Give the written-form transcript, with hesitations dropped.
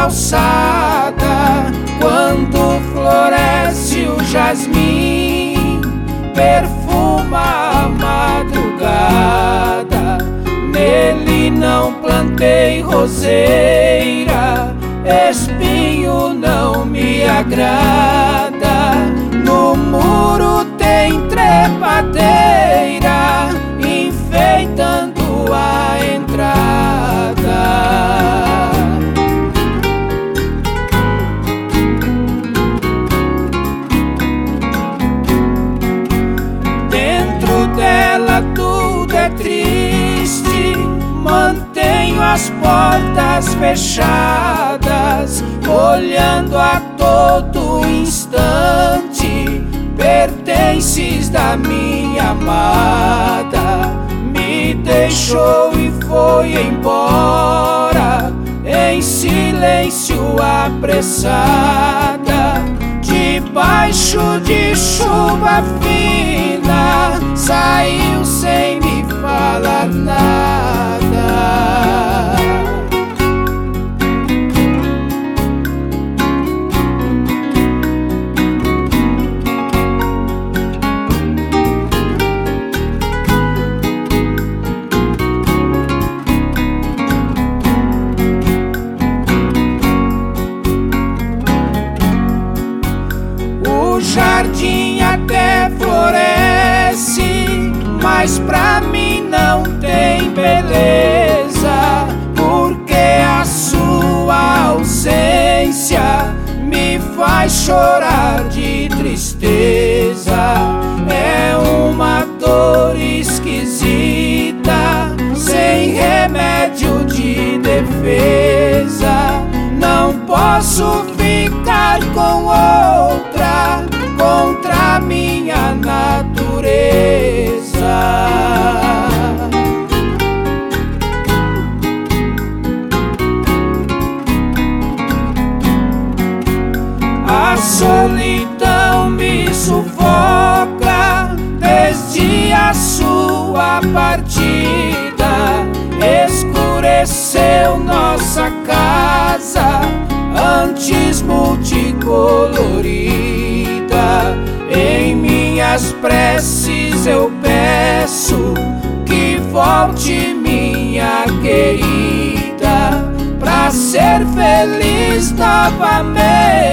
calçada, quando floresce o jasmim, perfuma a madrugada. Nele não plantei roseira, espinho não me agrada. No muro tem trepadeira, enfeitando a entrada. Dentro dela tudo é triste, mantenho as portas fechadas, olhando a todo instante pertences da minha amada. Me deixou e foi embora, em silêncio apressada. Debaixo de chuva fina, saiu sem me falar nada. O jardim até floresce, mas pra mim não tem beleza, porque a sua ausência me faz chorar de tristeza. É uma dor esquisita, sem remédio de defesa. Não posso ficar com outra contra minha natureza. A solidão me sufoca desde a sua partida. Escureceu nossa casa, antes multicolorida. Em minhas preces eu peço que volte minha querida, pra ser feliz novamente.